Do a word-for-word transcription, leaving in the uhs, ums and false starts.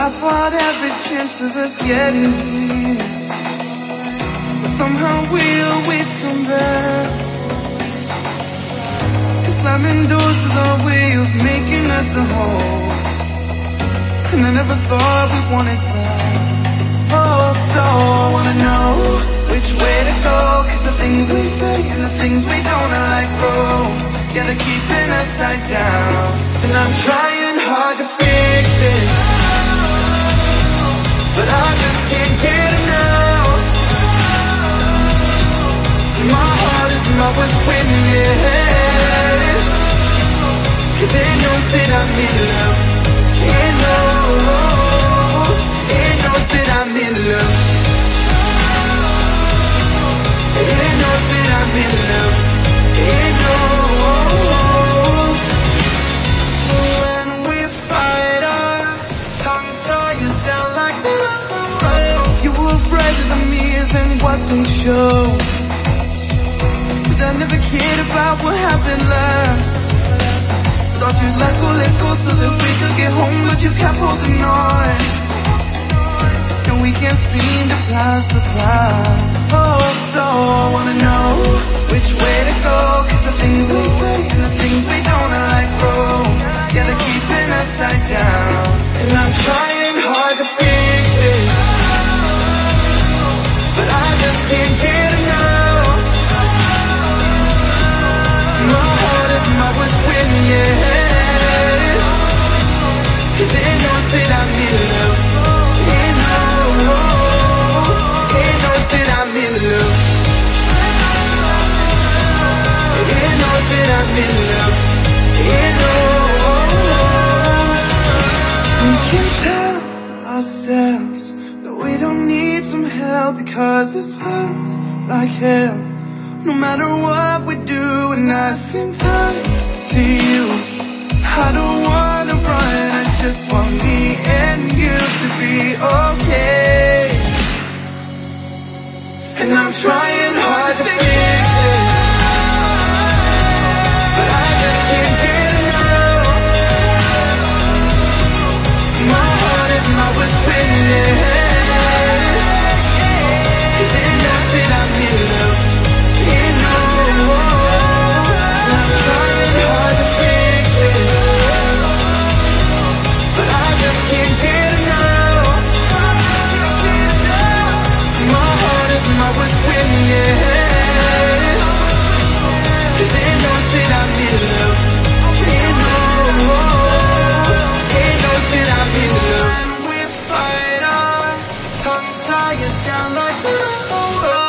I fought every chance of us getting here, but somehow we always come back. Cause slamming doors was our way of making us a whole, and I never thought we wanted that. Oh, so I wanna know which way to go, cause the things we say and the things we don't are like ropes. Yeah, they're keeping us tied down, and I'm trying hard to fix it, but I just can't get enough. My heart is not worth winning, yeah, cause it knows that I'm in love. It knows, it knows that I'm in love. It knows that I'm in love. It knows. When we fight, our tongues tie us down like that. You were afraid of the mirrors and what they show, but I never cared about what happened last. Thought you'd let go, let go so that we could get home, but you kept holding on, and we can't seem to pass the past. Oh, so I wanna know which way to go, cause the things we say and the things we don't are like ropes. Yeah, they're keeping us tied down, and I'm trying hard to fix it, but I just can't get enough. My heart is not worth winning, yeah, cause it knows that I'm in love. It knows, it knows that I'm in love. It knows that I'm in love. It knows. We can tell ourselves that we don't need some help, because this hurts like hell. No matter what we do, and I sing time to you. I don't wanna run, I just want me and you to be okay. And I'm trying hard to fix it, but I just can't get enough. My heart is not worth winning, cause it knows that I'm in love. It knows. And I'm trying hard to fix it, but I just can't get enough. My heart is not worth winning, yeah, cause it knows that I'm in love. It knows, it knows that I'm in love. When we fight, our tongues tie us down like the